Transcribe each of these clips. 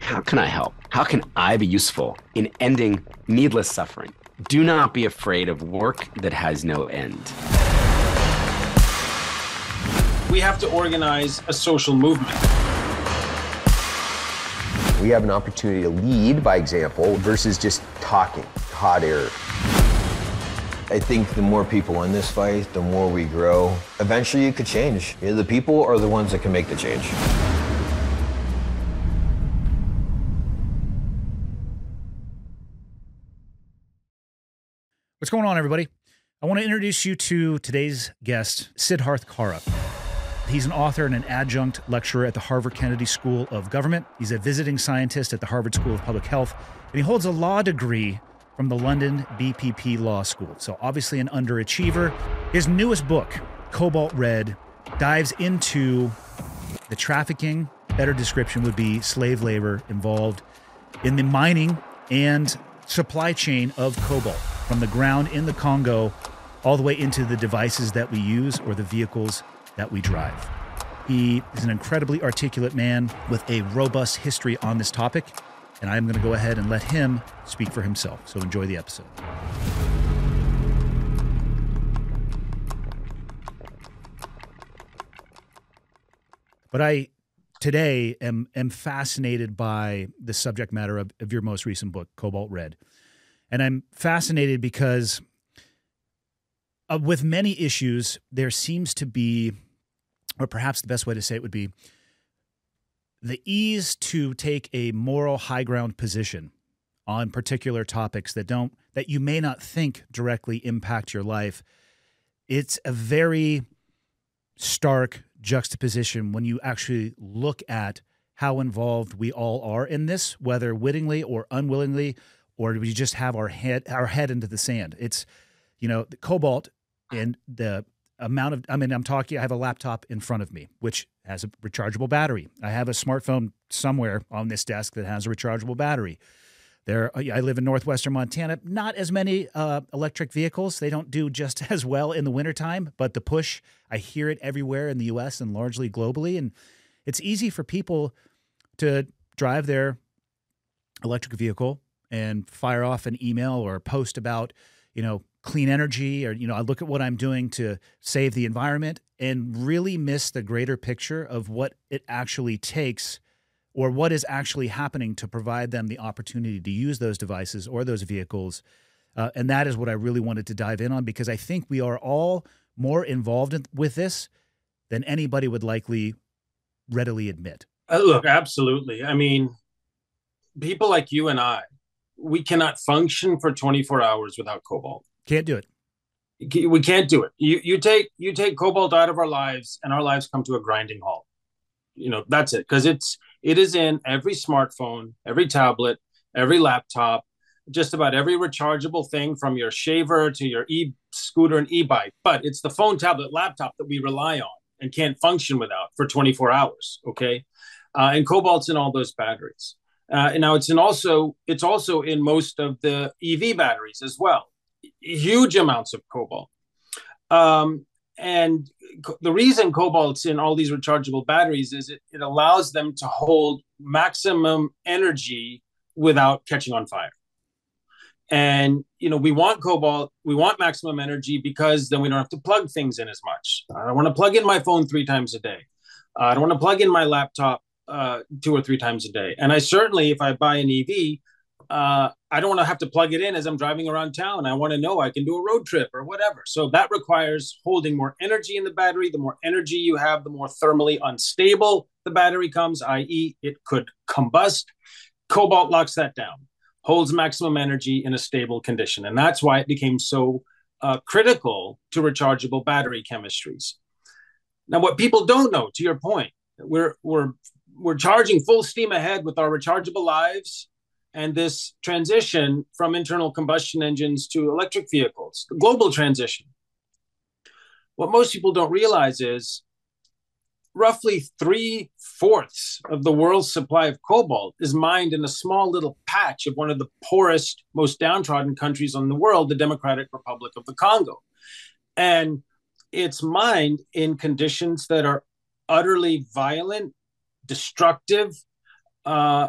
how can I help? How can I be useful in ending needless suffering? Do not be afraid of work that has no end. We have to organize a social movement. We have an opportunity to lead by example versus just talking, hot air. I think the more people in this fight, the more we grow. Eventually it could change. The people are the ones that can make the change. What's going on, everybody? I want to introduce you to today's guest, Siddharth Kara. He's an author and an adjunct lecturer at the Harvard Kennedy School of Government. He's a visiting scientist at the Harvard School of Public Health, and he holds a law degree from the London BPP Law School. So obviously an underachiever. His newest book, Cobalt Red, dives into the trafficking, better description would be slave labor involved in the mining and supply chain of cobalt from the ground in the Congo all the way into the devices that we use or the vehicles that we drive. He is an incredibly articulate man with a robust history on this topic, and I'm going to go ahead and let him speak for himself. So enjoy the episode. But I today am fascinated by the subject matter of your most recent book, Cobalt Red. And I'm fascinated because with many issues, there seems to be, or perhaps the best way to say it would be, the ease to take a moral high ground position on particular topics that you may not think directly impact your life. It's a very stark juxtaposition when you actually look at how involved we all are in this, whether wittingly or unwillingly, or we just have our head into the sand. It's, the cobalt and the amount of, I have a laptop in front of me, which has a rechargeable battery. I have a smartphone somewhere on this desk that has a rechargeable battery. I live in northwestern Montana. Not as many electric vehicles. They don't do just as well in the wintertime, but the push, I hear it everywhere in the U.S. and largely globally. And it's easy for people to drive their electric vehicle and fire off an email or post about, clean energy, or, I look at what I'm doing to save the environment and really miss the greater picture of what it actually takes or what is actually happening to provide them the opportunity to use those devices or those vehicles. And that is what I really wanted to dive in on, because I think we are all more involved with this than anybody would likely readily admit. Look, absolutely. People like you and I, we cannot function for 24 hours without cobalt. Can't do it. We can't do it. You take cobalt out of our lives and our lives come to a grinding halt. That's it. Because it is in every smartphone, every tablet, every laptop, just about every rechargeable thing from your shaver to your e-scooter and e-bike. But it's the phone, tablet, laptop that we rely on and can't function without for 24 hours. Okay. And cobalt's in all those batteries. And now it's also in most of the EV batteries as well. Huge amounts of cobalt. And the reason cobalt's in all these rechargeable batteries is it allows them to hold maximum energy without catching on fire. And, we want cobalt, we want maximum energy because then we don't have to plug things in as much. I don't want to plug in my phone 3 times a day. I don't want to plug in my laptop 2 or 3 times a day. And I certainly, if I buy an EV, I don't want to have to plug it in as I'm driving around town. I want to know I can do a road trip or whatever. So that requires holding more energy in the battery. The more energy you have, the more thermally unstable the battery comes, i.e. it could combust. Cobalt locks that down, holds maximum energy in a stable condition. And that's why it became so critical to rechargeable battery chemistries. Now, what people don't know, to your point, we're charging full steam ahead with our rechargeable lives and this transition from internal combustion engines to electric vehicles, the global transition. What most people don't realize is roughly 3/4 of the world's supply of cobalt is mined in a small little patch of one of the poorest, most downtrodden countries in the world, the Democratic Republic of the Congo. And it's mined in conditions that are utterly violent, destructive,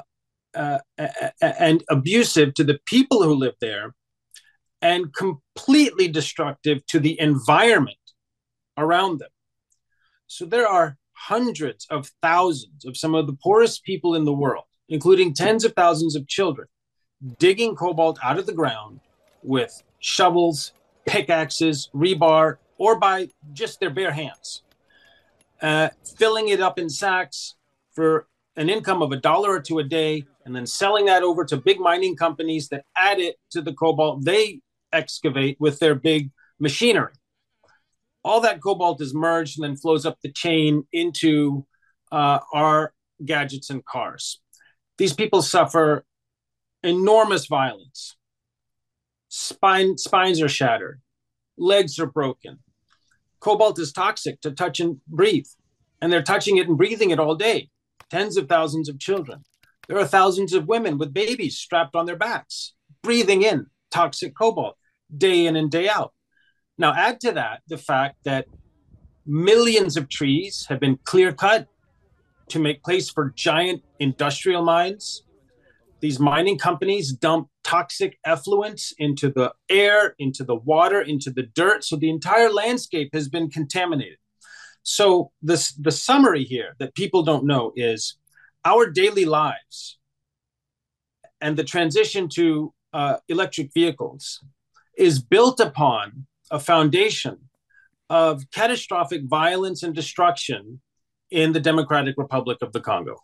and abusive to the people who live there, and completely destructive to the environment around them. So there are hundreds of thousands of some of the poorest people in the world, including tens of thousands of children, digging cobalt out of the ground with shovels, pickaxes, rebar, or by just their bare hands, filling it up in sacks for an income of $1 or $2 a day, and then selling that over to big mining companies that add it to the cobalt they excavate with their big machinery. All that cobalt is merged and then flows up the chain into our gadgets and cars. These people suffer enormous violence. Spines are shattered. Legs are broken. Cobalt is toxic to touch and breathe, and they're touching it and breathing it all day. Tens of thousands of children. There are thousands of women with babies strapped on their backs, breathing in toxic cobalt day in and day out. Now, add to that the fact that millions of trees have been clear cut to make place for giant industrial mines. These mining companies dump toxic effluents into the air, into the water, into the dirt. So the entire landscape has been contaminated. So the summary here that people don't know is our daily lives and the transition to electric vehicles is built upon a foundation of catastrophic violence and destruction in the Democratic Republic of the Congo.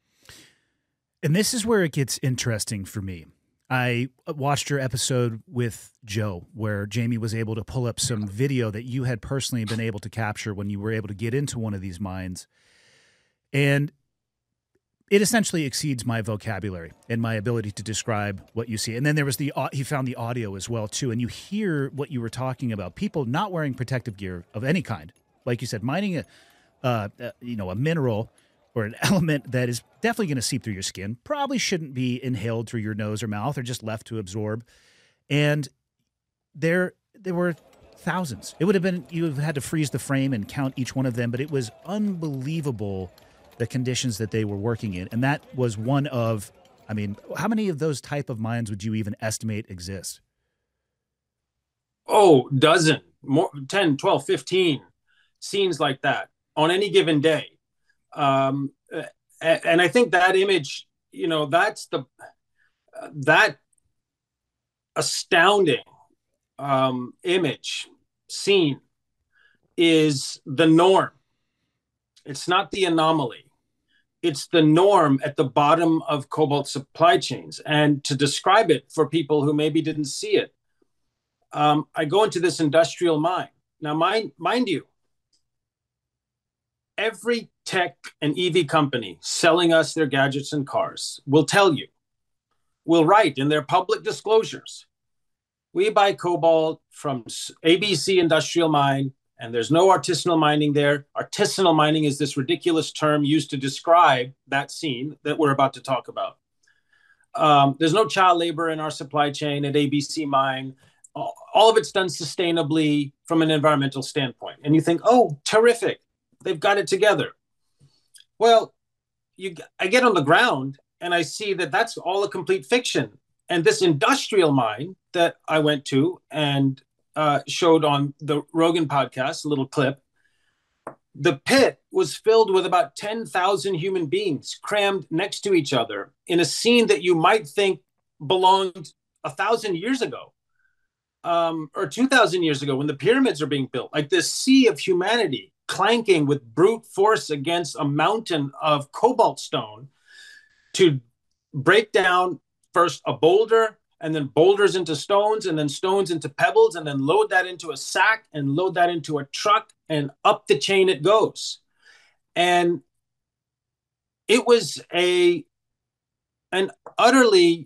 And this is where it gets interesting for me. I watched your episode with Joe, where Jamie was able to pull up some video that you had personally been able to capture when you were able to get into one of these mines. And it essentially exceeds my vocabulary and my ability to describe what you see. And then there was he found the audio as well, too. And you hear what you were talking about, people not wearing protective gear of any kind. Like you said, mining a mineral or an element that is definitely going to seep through your skin, probably shouldn't be inhaled through your nose or mouth or just left to absorb. And there were thousands. It would have been, you had to freeze the frame and count each one of them, but it was unbelievable the conditions that they were working in. And that was one of, I mean, how many of those type of mines would you even estimate exist? Oh, dozen, more, 10, 12, 15 scenes like that on any given day. And I think that image, that astounding scene is the norm. It's not the anomaly. It's the norm at the bottom of cobalt supply chains. And to describe it for people who maybe didn't see it, I go into this industrial mine. Now, mind you, every tech and EV company selling us their gadgets and cars will write in their public disclosures, we buy cobalt from ABC Industrial Mine, and there's no artisanal mining there. Artisanal mining is this ridiculous term used to describe that scene that we're about to talk about. There's no child labor in our supply chain at ABC Mine. All of it's done sustainably from an environmental standpoint. And you think, oh, terrific. They've got it together. Well, I get on the ground and I see that that's all a complete fiction. And this industrial mine that I went to and showed on the Rogan podcast, a little clip, the pit was filled with about 10,000 human beings crammed next to each other in a scene that you might think belonged 1,000 years ago or 2,000 years ago when the pyramids are being built. Like this sea of humanity clanking with brute force against a mountain of cobalt stone to break down first a boulder and then boulders into stones and then stones into pebbles and then load that into a sack and load that into a truck and up the chain it goes. And it was an utterly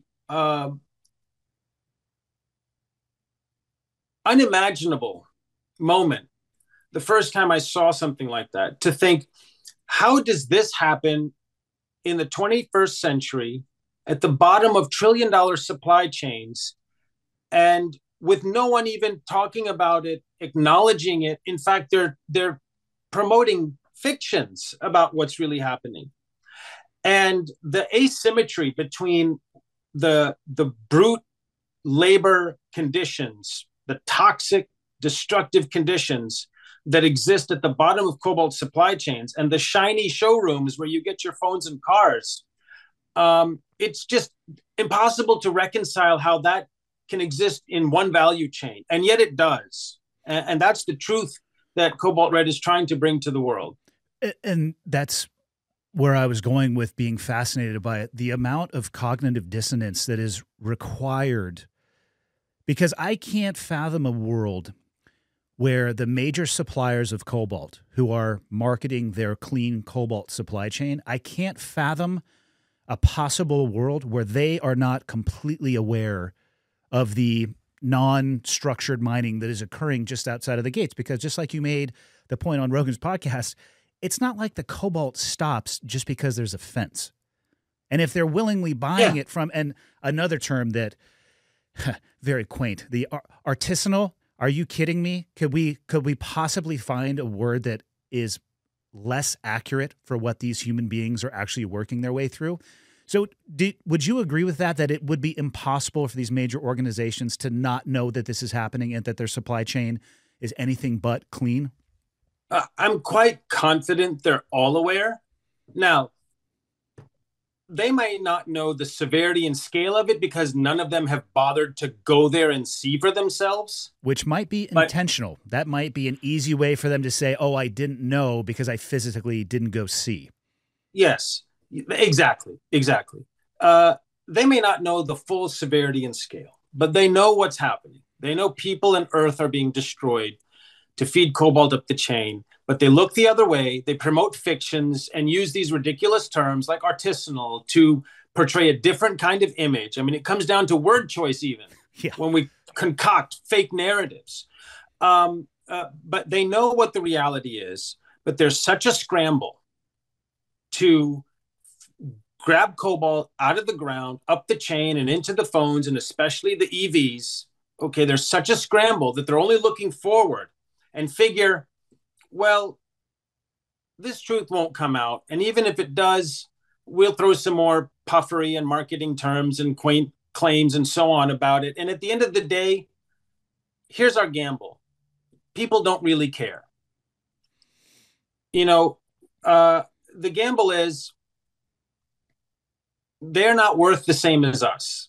unimaginable moment the first time I saw something like that, to think, how does this happen in the 21st century at the bottom of trillion-dollar supply chains and with no one even talking about it, acknowledging it? In fact, they're promoting fictions about what's really happening. And the asymmetry between the brute labor conditions, the toxic, destructive conditions that exist at the bottom of cobalt supply chains, and the shiny showrooms where you get your phones and cars, it's just impossible to reconcile how that can exist in one value chain. And yet it does. And that's the truth that Cobalt Red is trying to bring to the world. And that's where I was going with being fascinated by it, the amount of cognitive dissonance that is required, because I can't fathom a world where the major suppliers of cobalt who are marketing their clean cobalt supply chain, I can't fathom a possible world where they are not completely aware of the non-structured mining that is occurring just outside of the gates. Because just like you made the point on Rogan's podcast, it's not like the cobalt stops just because there's a fence. And if they're willingly buying it from, and another term that, very quaint, the artisanal, are you kidding me? Could we possibly find a word that is less accurate for what these human beings are actually working their way through? So would you agree with that it would be impossible for these major organizations to not know that this is happening and that their supply chain is anything but clean? I'm quite confident they're all aware. Now, they might not know the severity and scale of it because none of them have bothered to go there and see for themselves. Which might be intentional. That might be an easy way for them to say, oh, I didn't know because I physically didn't go see. Yes, exactly. They may not know the full severity and scale, but they know what's happening. They know people and Earth are being destroyed to feed cobalt up the chain, but they look the other way. They promote fictions and use these ridiculous terms like artisanal to portray a different kind of image. I mean, it comes down to word choice even when we concoct fake narratives. But they know what the reality is, but there's such a scramble to grab cobalt out of the ground, up the chain and into the phones, and especially the EVs. Okay, there's such a scramble that they're only looking forward and figure, well, this truth won't come out. And even if it does, we'll throw some more puffery and marketing terms and quaint claims and so on about it. And at the end of the day, here's our gamble. People don't really care. You know, the gamble is they're not worth the same as us.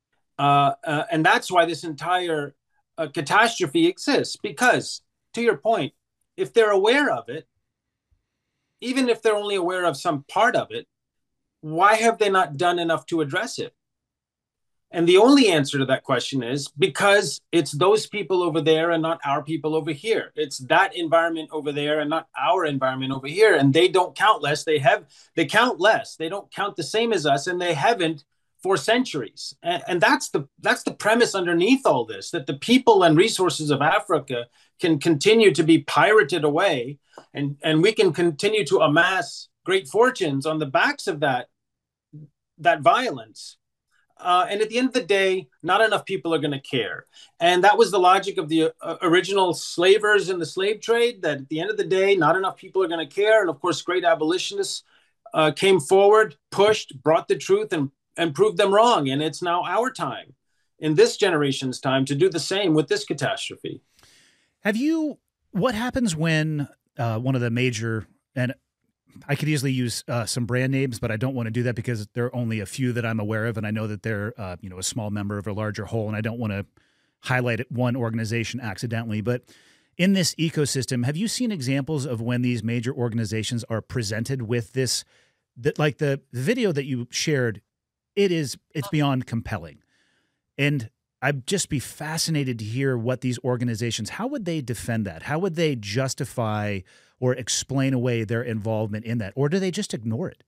And that's why this entire catastrophe exists, because to your point, if they're aware of it, even if they're only aware of some part of it, why have they not done enough to address it? And the only answer to that question is because it's those people over there and not our people over here. It's that environment over there and not our environment over here. And they don't count less. They count less. They don't count the same as us, and they haven't for centuries. And that's the premise underneath all this, that the people and resources of Africa can continue to be pirated away, and we can continue to amass great fortunes on the backs of that violence. And at the end of the day, not enough people are going to care. And that was the logic of the original slavers in the slave trade, that at the end of the day, not enough people are going to care. And of course, great abolitionists came forward, pushed, brought the truth, and proved them wrong. And it's now our time, in this generation's time, to do the same with this catastrophe. What happens when one of the major, and I could easily use some brand names, but I don't want to do that because there are only a few that I'm aware of, and I know that they're a small member of a larger whole, and I don't want to highlight one organization accidentally. But in this ecosystem, have you seen examples of when these major organizations are presented with this, that like the video that you shared, it's beyond compelling. And I'd just be fascinated to hear what these organizations, how would they defend that? How would they justify or explain away their involvement in that? Or do they just ignore it?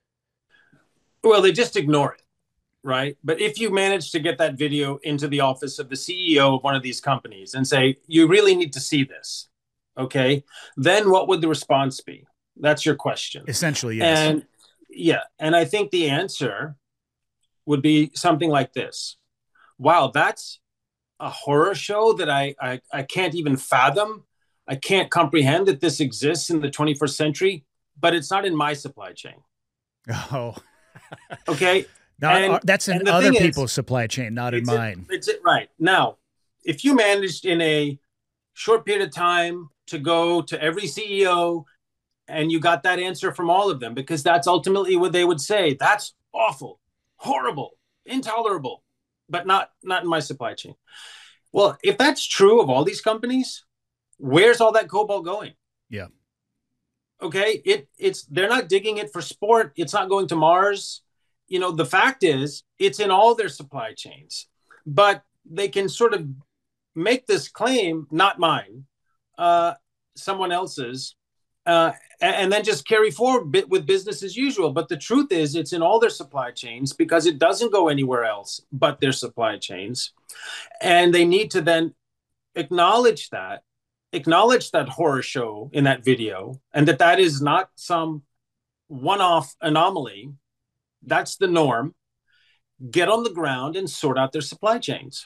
Well, they just ignore it, right? But if you manage to get that video into the office of the CEO of one of these companies and say, you really need to see this, okay, then what would the response be? That's your question. Essentially, yes. And I think the answer would be something like this. Wow, that's a horror show that I can't even fathom. I can't comprehend that this exists in the 21st century, but it's not in my supply chain. Oh, Okay. that's in other people's supply chain, not in mine. It's it right. Now, if you managed in a short period of time to go to every CEO and you got that answer from all of them, because that's ultimately what they would say, that's awful, horrible, intolerable, but not in my supply chain. Well, if that's true of all these companies, where's all that cobalt going? Yeah. Okay. It's they're not digging it for sport. It's not going to Mars. The fact is it's in all their supply chains, but they can sort of make this claim, not mine, someone else's, and then just carry forward with business as usual. But the truth is it's in all their supply chains because it doesn't go anywhere else but their supply chains. And they need to then acknowledge that horror show in that video, and that is not some one-off anomaly. That's the norm. Get on the ground and sort out their supply chains.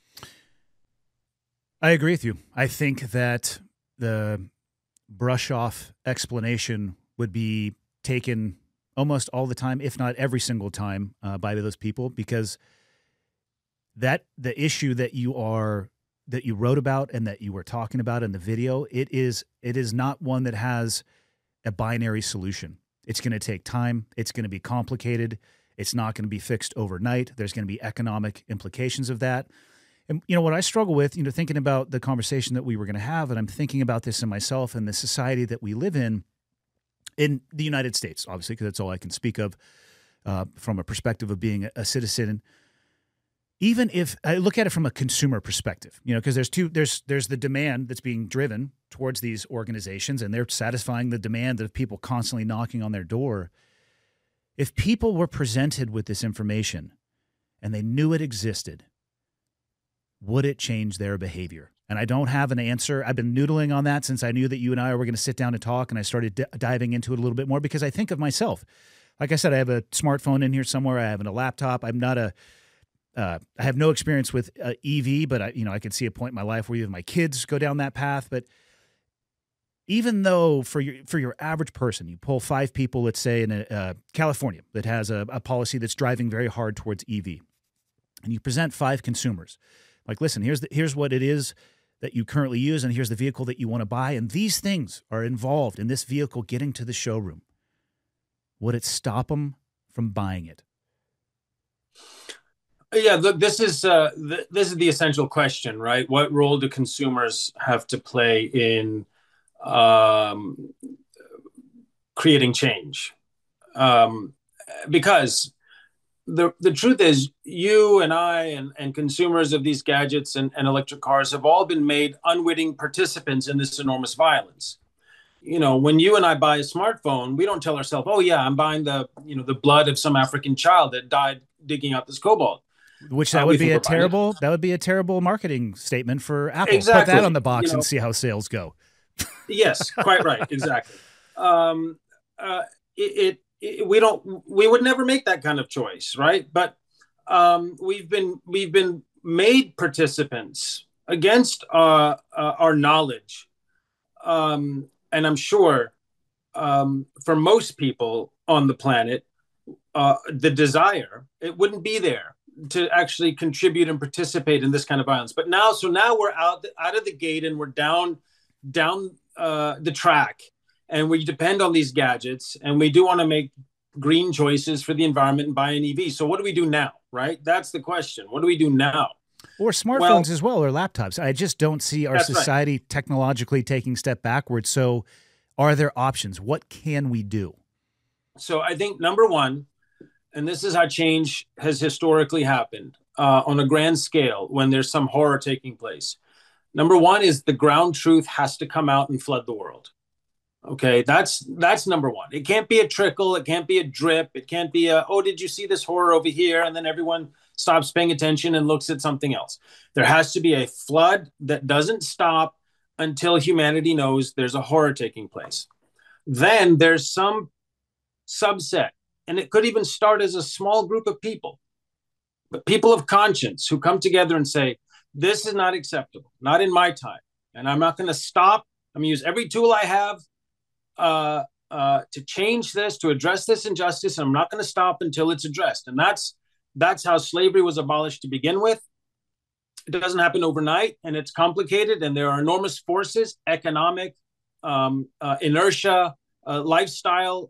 I agree with you. I think that the brush off explanation would be taken almost all the time, if not every single time, by those people, because the issue that you wrote about and that you were talking about in the video, it is not one that has a binary solution. It's going to take time. It's going to be complicated. It's not going to be fixed overnight. There's going to be economic implications of that. And what I struggle with, thinking about the conversation that we were going to have, and I'm thinking about this in myself and the society that we live in the United States, obviously, because that's all I can speak of from a perspective of being a citizen. Even if I look at it from a consumer perspective, because there's the demand that's being driven towards these organizations, and they're satisfying the demand of people constantly knocking on their door. If people were presented with this information and they knew it existed, would it change their behavior? And I don't have an answer. I've been noodling on that since I knew that you and I were going to sit down and talk, and I started diving into it a little bit more because I think of myself. Like I said, I have a smartphone in here somewhere. I have a laptop. I'm not I have no experience with EV, but I can see a point in my life where even my kids go down that path. But even though for your average person, you pull 5 people, let's say in California, that has a policy that's driving very hard towards EV, and you present 5 consumers, like, listen, here's what it is that you currently use, and here's the vehicle that you want to buy, and these things are involved in this vehicle getting to the showroom. Would it stop them from buying it? Yeah, look, this is the essential question, right? What role do consumers have to play in creating change? Because the truth is, you and I and consumers of these gadgets and electric cars have all been made unwitting participants in this enormous violence. When you and I buy a smartphone, we don't tell ourselves, "Oh yeah, I'm buying the blood of some African child that died digging out this cobalt." Which that would be a terrible marketing statement for Apple. Exactly. Put that on the box and see how sales go. Yes, quite right. Exactly. We would never make that kind of choice, right? But we've been made participants against our knowledge, and I'm sure for most people on the planet, the desire, it wouldn't be there to actually contribute and participate in this kind of violence. But now we're out of the gate, and we're down the track, and we depend on these gadgets, and we do want to make green choices for the environment and buy an EV. So what do we do now, right? That's the question. What do we do now? Or smartphones as well, or laptops. I just don't see our society technologically taking a step backwards. So are there options? What can we do? So I think number one, and this is how change has historically happened on a grand scale when there's some horror taking place. Number one is the ground truth has to come out and flood the world. Okay, that's number one. It can't be a trickle. It can't be a drip. It can't be oh, did you see this horror over here? And then everyone stops paying attention and looks at something else. There has to be a flood that doesn't stop until humanity knows there's a horror taking place. Then there's some subset, and it could even start as a small group of people, but people of conscience who come together and say, this is not acceptable, not in my time. And I'm not going to stop. I'm going to use every tool I have to change this, to address this injustice, and I'm not going to stop until it's addressed. And that's how slavery was abolished to begin with. It doesn't happen overnight, and it's complicated, and there are enormous forces, economic, inertia, lifestyle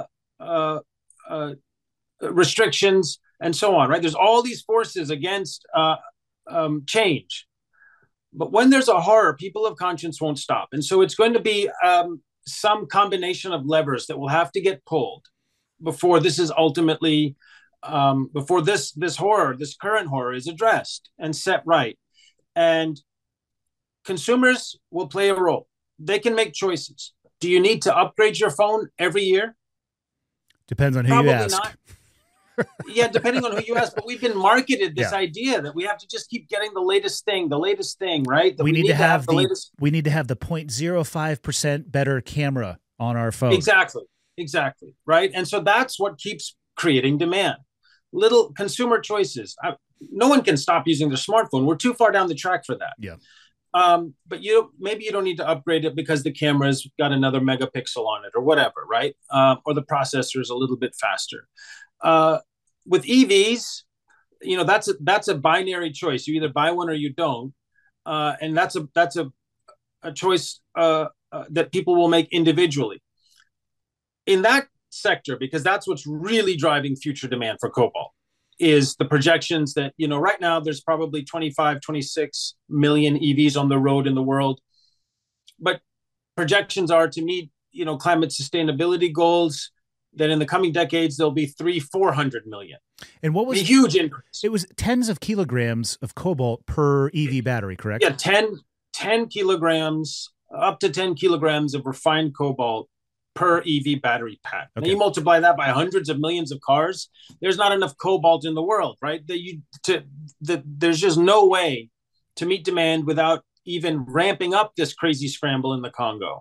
restrictions, and so on, right? There's all these forces against change. But when there's a horror, people of conscience won't stop. And so it's going to be some combination of levers that will have to get pulled before this is ultimately, before this horror, this current horror is addressed and set right. And consumers will play a role. They can make choices. Do you need to upgrade your phone every year? Depends on who Probably you ask. Not. Yeah, depending on who you ask. But we've been marketed this idea that we have to just keep getting the latest thing, right? That we need to have the latest. We need to have the 0.05% better camera on our phone. Exactly. Right. And so that's what keeps creating demand. Little consumer choices. No one can stop using their smartphone. We're too far down the track for that. Yeah. But maybe you don't need to upgrade it because the camera's got another megapixel on it or whatever, right? Or the processor is a little bit faster. With EVs, that's a binary choice. You either buy one or you don't, and that's a choice that people will make individually. In that sector, because that's what's really driving future demand for cobalt, is the projections that, right now there's probably 25, 26 million EVs on the road in the world. But projections are to meet, climate sustainability goals, that in the coming decades, there'll be 400 million. And what was a huge increase? It was tens of kilograms of cobalt per EV battery, correct? Yeah, 10 kilograms, up to 10 kilograms of refined cobalt per EV battery pack. Okay. And you multiply that by hundreds of millions of cars, there's not enough cobalt in the world, right? There's just no way to meet demand without even ramping up this crazy scramble in the Congo.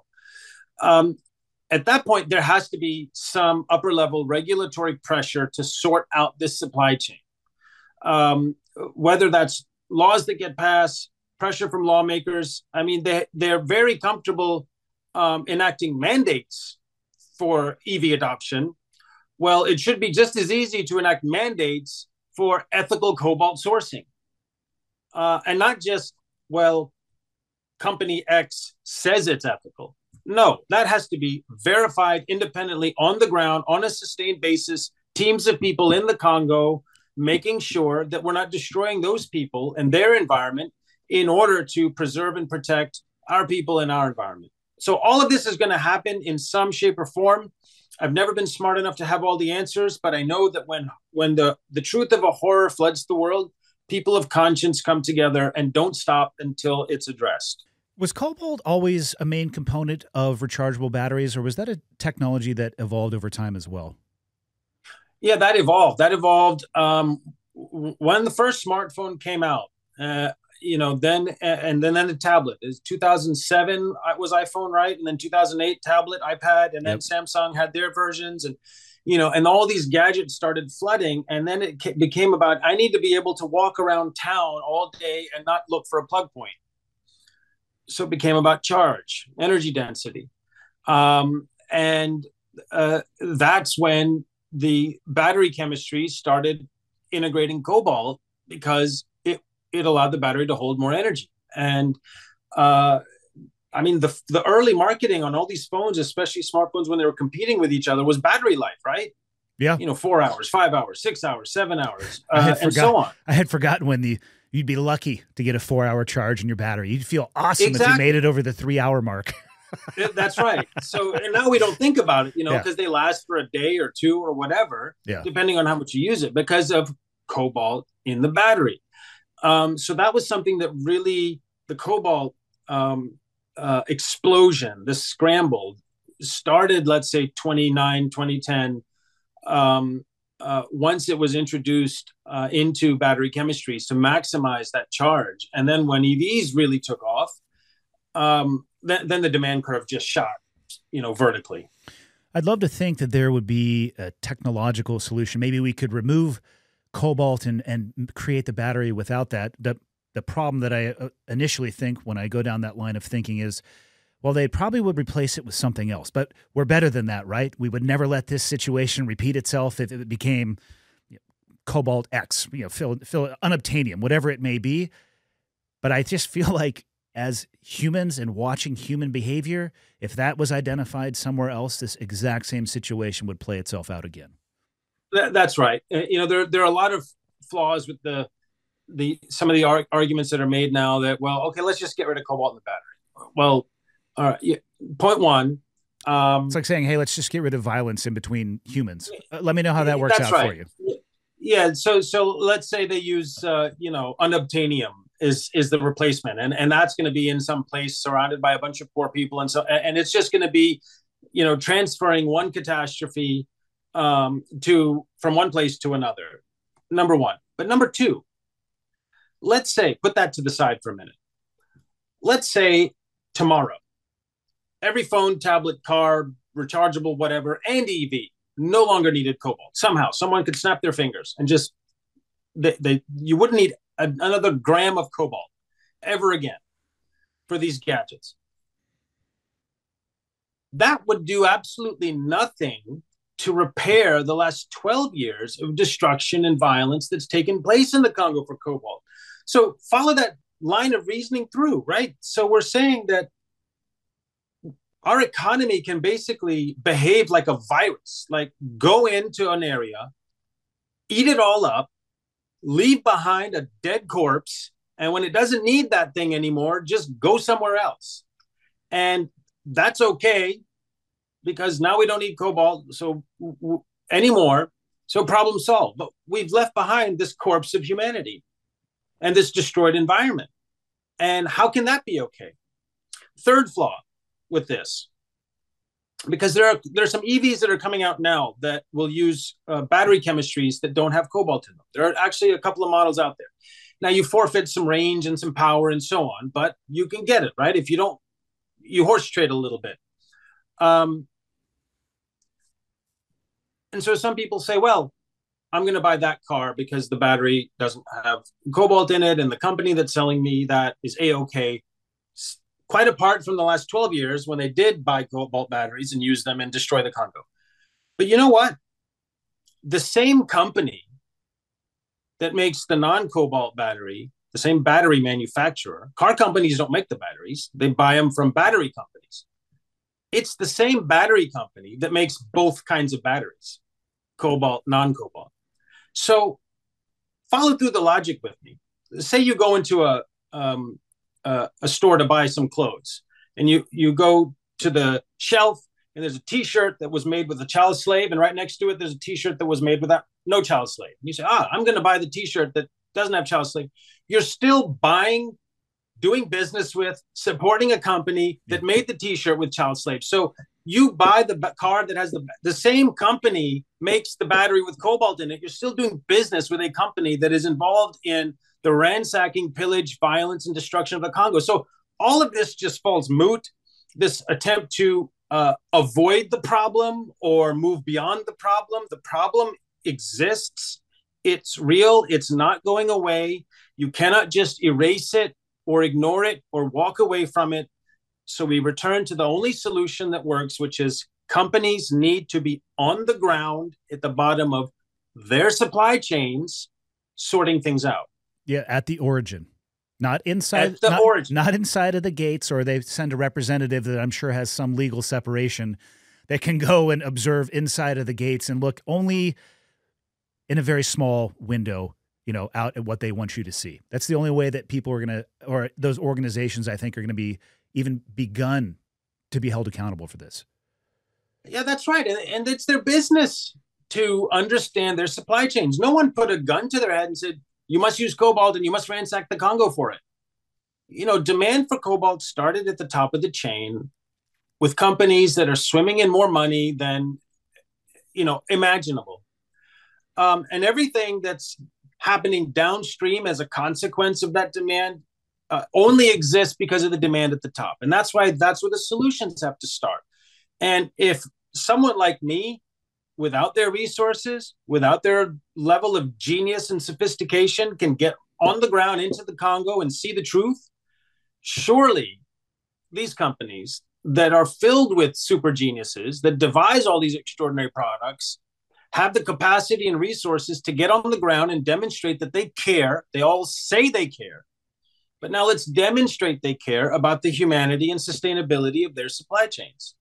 At that point, there has to be some upper level regulatory pressure to sort out this supply chain. Whether that's laws that get passed, pressure from lawmakers. I mean, they're very comfortable enacting mandates for EV adoption. Well, it should be just as easy to enact mandates for ethical cobalt sourcing. And not just, company X says it's ethical. No, that has to be verified independently on the ground on a sustained basis, teams of people in the Congo, making sure that we're not destroying those people and their environment in order to preserve and protect our people and our environment. So all of this is going to happen in some shape or form. I've never been smart enough to have all the answers, but I know that when the truth of a horror floods the world, people of conscience come together and don't stop until it's addressed. Was cobalt always a main component of rechargeable batteries, or was that a technology that evolved over time as well? Yeah, that evolved. When the first smartphone came out, then the tablet. Is 2007 was iPhone, right? And then 2008 tablet, iPad, and then Samsung had their versions, and all these gadgets started flooding. And then it became about, I need to be able to walk around town all day and not look for a plug point. So it became about charge, energy density. And that's when the battery chemistry started integrating cobalt, because it allowed the battery to hold more energy. And the early marketing on all these phones, especially smartphones, when they were competing with each other, was battery life, right? Yeah. 4 hours, 5 hours, 6 hours, 7 hours, and so on. I had forgotten when you'd be lucky to get a 4-hour charge in your battery. You'd feel awesome if you made it over the 3-hour mark. That's right. So, and now we don't think about it, because they last for a day or two or whatever, depending on how much you use it, because of cobalt in the battery. So that was something that really, the cobalt explosion, the scramble, started, let's say, 2010. Once it was introduced into battery chemistries to maximize that charge. And then when EVs really took off, then the demand curve just shot, vertically. I'd love to think that there would be a technological solution. Maybe we could remove cobalt and create the battery without that. The problem that I initially think when I go down that line of thinking is, well, they probably would replace it with something else. But we're better than that, right? We would never let this situation repeat itself if it became Cobalt X, unobtainium, whatever it may be. But I just feel like as humans and watching human behavior, if that was identified somewhere else, this exact same situation would play itself out again. That's right. There are a lot of flaws with some of the arguments that are made now that, well, okay, let's just get rid of cobalt in the battery. Well, point one. It's like saying, hey, let's just get rid of violence in between humans. Let me know how that works out for you. Yeah. So let's say they use, unobtainium is the replacement. And that's going to be in some place surrounded by a bunch of poor people. And it's just going to be, transferring one catastrophe from one place to another. Number one. But number two, let's say, put that to the side for a minute. Let's say tomorrow, every phone, tablet, car, rechargeable, whatever, and EV no longer needed cobalt. Somehow, someone could snap their fingers and just, you wouldn't need another gram of cobalt ever again for these gadgets. That would do absolutely nothing to repair the last 12 years of destruction and violence that's taken place in the Congo for cobalt. So follow that line of reasoning through, right? So we're saying that our economy can basically behave like a virus, like go into an area, eat it all up, leave behind a dead corpse, and when it doesn't need that thing anymore, just go somewhere else. And that's okay, because now we don't need cobalt anymore, so problem solved. But we've left behind this corpse of humanity and this destroyed environment. And how can that be okay? Third flaw with this, because there are some EVs that are coming out now that will use battery chemistries that don't have cobalt in them. There are actually a couple of models out there. Now, you forfeit some range and some power and so on, but you can get it, right? If you don't, you horse trade a little bit. And so some people say, well, I'm going to buy that car because the battery doesn't have cobalt in it, and the company that's selling me that is A-OK. Quite apart from the last 12 years when they did buy cobalt batteries and use them and destroy the Congo. But you know what? The same company that makes the non-cobalt battery, the same battery manufacturer, car companies don't make the batteries. They buy them from battery companies. It's the same battery company that makes both kinds of batteries, cobalt, non-cobalt. So follow through the logic with me. Say you go into a store to buy some clothes, and you go to the shelf, and there's a T-shirt that was made with a child slave, and right next to it there's a T-shirt that was made without no child slave. And you say, I'm going to buy the T-shirt that doesn't have child slave. You're still buying, doing business with, supporting a company that made the T-shirt with child slave. So you buy the car that has the same company makes the battery with cobalt in it. You're still doing business with a company that is involved in the ransacking, pillage, violence, and destruction of the Congo. So all of this just falls moot. This attempt to avoid the problem or move beyond the problem. The problem exists. It's real. It's not going away. You cannot just erase it or ignore it or walk away from it. So we return to the only solution that works, which is companies need to be on the ground at the bottom of their supply chains, sorting things out. Yeah, at the origin, not inside origin, not inside of the gates, or they send a representative that I'm sure has some legal separation that can go and observe inside of the gates and look only in a very small window, out at what they want you to see. That's the only way that people are going to, or those organizations, I think, are going to be even begun to be held accountable for this. Yeah, that's right. And it's their business to understand their supply chains. No one put a gun to their head and said, you must use cobalt and you must ransack the Congo for it. Demand for cobalt started at the top of the chain with companies that are swimming in more money than, imaginable. And everything that's happening downstream as a consequence of that demand only exists because of the demand at the top. And that's where the solutions have to start. And if someone like me, without their resources, without their level of genius and sophistication, can get on the ground into the Congo and see the truth, surely these companies that are filled with super geniuses that devise all these extraordinary products have the capacity and resources to get on the ground and demonstrate that they care. They all say they care. But now let's demonstrate they care about the humanity and sustainability of their supply chains.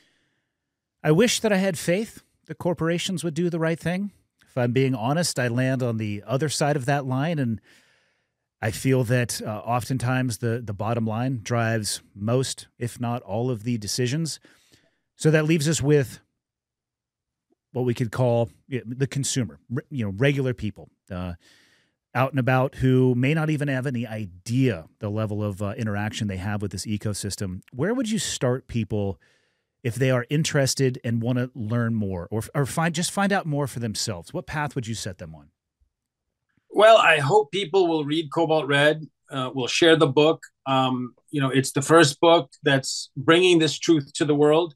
I wish that I had faith that corporations would do the right thing. If I'm being honest, I land on the other side of that line, and I feel that oftentimes the bottom line drives most, if not all, of the decisions. So that leaves us with what we could call the consumer, regular people out and about who may not even have any idea the level of interaction they have with this ecosystem. Where would you start people if they are interested and want to learn more or find out more for themselves? What path would you set them on? Well, I hope people will read Cobalt Red, will share the book. It's the first book that's bringing this truth to the world,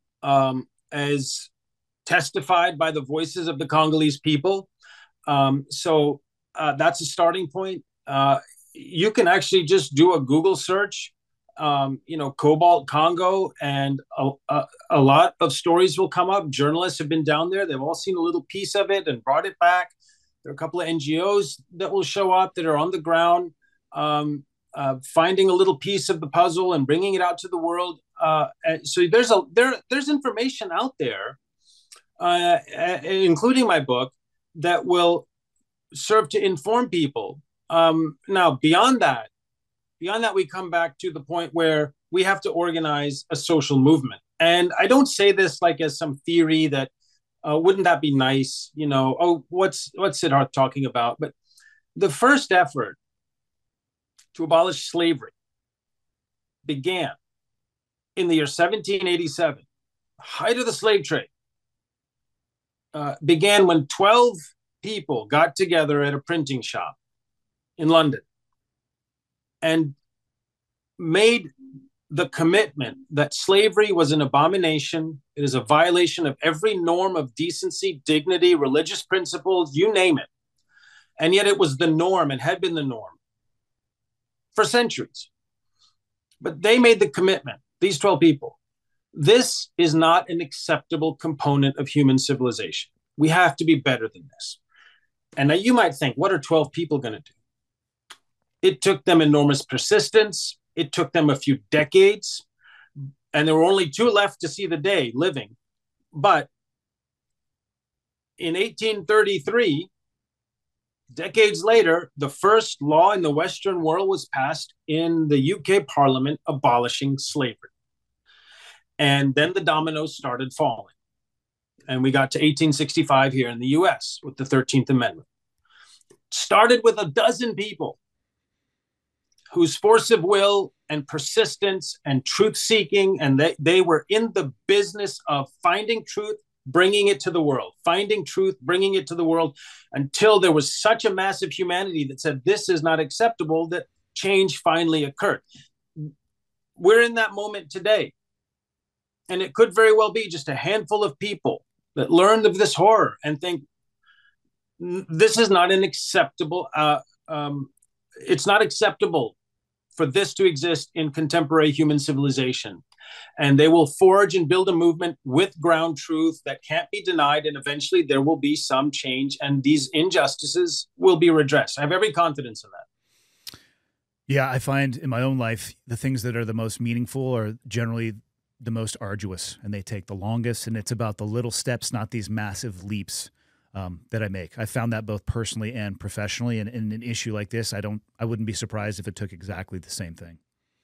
as testified by the voices of the Congolese people. So that's a starting point. You can actually just do a Google search, Cobalt Congo, and a lot of stories will come up. Journalists have been down there. They've all seen a little piece of it and brought it back. There are a couple of NGOs that will show up that are on the ground, finding a little piece of the puzzle and bringing it out to the world. So there's information out there, including my book, that will serve to inform people. Now, beyond that, we come back to the point where we have to organize a social movement. And I don't say this like as some theory that, wouldn't that be nice? What's Siddharth talking about? But the first effort to abolish slavery began in the year 1787, height of the slave trade, began when 12 people got together at a printing shop in London and made the commitment that slavery was an abomination. It is a violation of every norm of decency, dignity, religious principles, you name it. And yet it was the norm and had been the norm for centuries. But they made the commitment, these 12 people. This is not an acceptable component of human civilization. We have to be better than this. And now you might think, what are 12 people going to do? It took them enormous persistence. It took them a few decades, and there were only 2 left to see the day living. But in 1833, decades later, the first law in the Western world was passed in the UK Parliament abolishing slavery. And then the dominoes started falling. And we got to 1865 here in the US with the 13th Amendment. Started with a dozen people whose force of will and persistence and truth-seeking, and they were in the business of finding truth, bringing it to the world, finding truth, bringing it to the world, until there was such a massive humanity that said, this is not acceptable, that change finally occurred. We're in that moment today. And it could very well be just a handful of people that learned of this horror and think, this is not an acceptable, it's not acceptable for this to exist in contemporary human civilization. And they will forge and build a movement with ground truth that can't be denied. And eventually there will be some change and these injustices will be redressed. I have every confidence in that. Yeah, I find in my own life, the things that are the most meaningful are generally the most arduous, and they take the longest. And it's about the little steps, not these massive leaps that I make. I found that both personally and professionally. And in an issue like this, I wouldn't be surprised if it took exactly the same thing.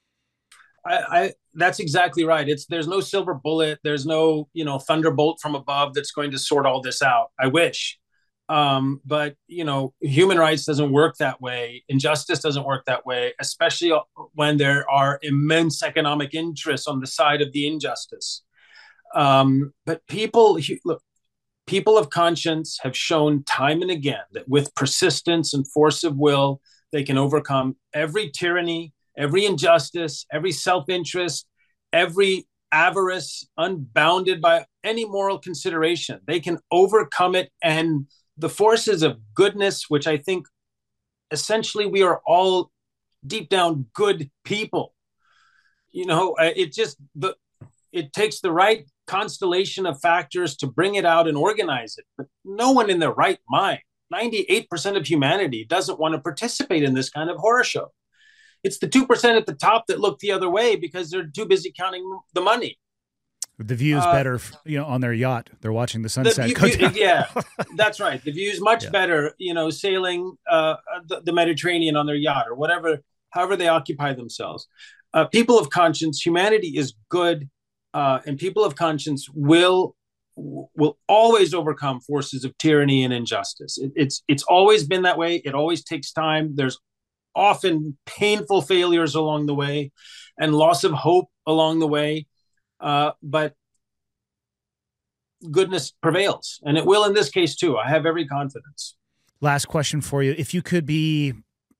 That's exactly right. There's no silver bullet. There's no, thunderbolt from above that's going to sort all this out. I wish. But human rights doesn't work that way. Injustice doesn't work that way, especially when there are immense economic interests on the side of the injustice. But people of conscience have shown time and again that with persistence and force of will, they can overcome every tyranny, every injustice, every self-interest, every avarice, unbounded by any moral consideration. They can overcome it, and the forces of goodness, which I think essentially we are all deep down good people. it takes the right constellation of factors to bring it out and organize it. But no one in their right mind, 98% of humanity, doesn't want to participate in this kind of horror show. It's the 2% at the top that look the other way because they're too busy counting the money. The view's better, on their yacht. They're watching the sunset. Yeah, that's right. The view's much better, sailing the Mediterranean on their yacht or whatever, however they occupy themselves. People of conscience, humanity is good, and people of conscience will always overcome forces of tyranny and injustice. It's always been that way. It always takes time. There's often painful failures along the way and loss of hope along the way. But goodness prevails, and it will in this case too. I have every confidence. Last question for you. If you could be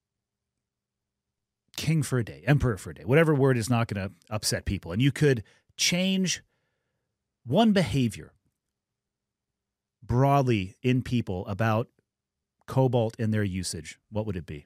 king for a day, emperor for a day, whatever word is not going to upset people, and you could change one behavior broadly in people about cobalt and their usage, what would it be?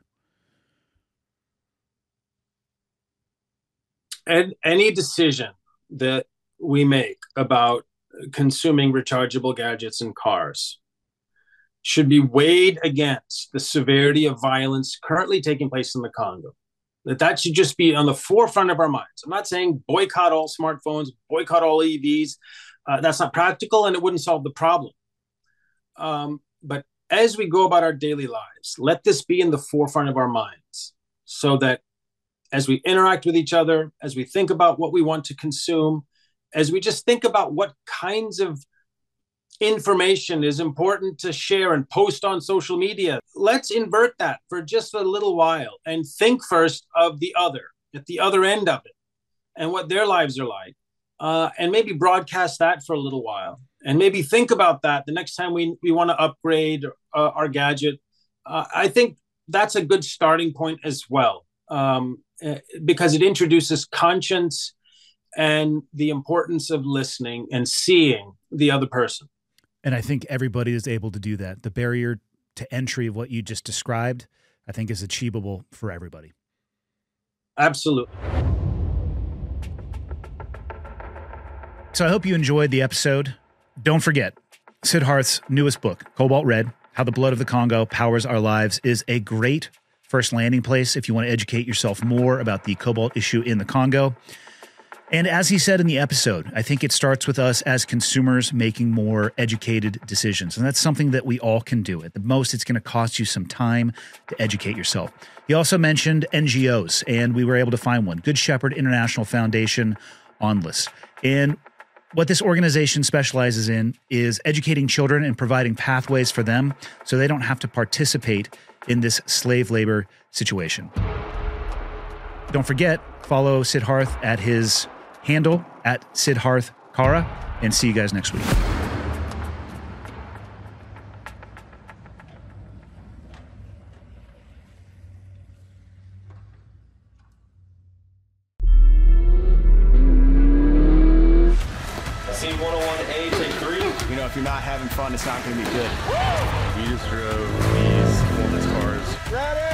And any decision that we make about consuming rechargeable gadgets in cars should be weighed against the severity of violence currently taking place in the Congo. That should just be on the forefront of our minds. I'm not saying boycott all smartphones, boycott all EVs. That's not practical, and it wouldn't solve the problem. But as we go about our daily lives, let this be in the forefront of our minds so that as we interact with each other, as we think about what we want to consume, as we just think about what kinds of information is important to share and post on social media, let's invert that for just a little while and think first of the other, at the other end of it, and what their lives are like, and maybe broadcast that for a little while. And maybe think about that the next time we want to upgrade our gadget. I think that's a good starting point as well, because it introduces conscience and the importance of listening and seeing the other person. And I think everybody is able to do that. The barrier to entry of what you just described, I think, is achievable for everybody. Absolutely. So I hope you enjoyed the episode. Don't forget, Siddharth's newest book, Cobalt Red, How the Blood of the Congo Powers Our Lives, is a great first landing place if you want to educate yourself more about the cobalt issue in the Congo. And as he said in the episode, I think it starts with us as consumers making more educated decisions. And that's something that we all can do. At the most, it's going to cost you some time to educate yourself. He also mentioned NGOs, and we were able to find one, Good Shepherd International Foundation, on list. And what this organization specializes in is educating children and providing pathways for them so they don't have to participate in this slave labor situation. Don't forget, follow Siddharth at his handle at Siddharth Kara, and see you guys next week. Scene 101A, take 3. You know, if you're not having fun, it's not going to be good. We just drove these performance cars. Ready!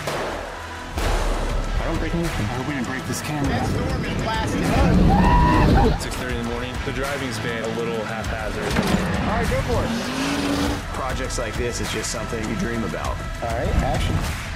I don't break anything. I hope we didn't break this camera. That storm is blasting. 6:30 in the morning. The driving's been a little haphazard. All right, go for it. Projects like this is just something you dream about. All right, action.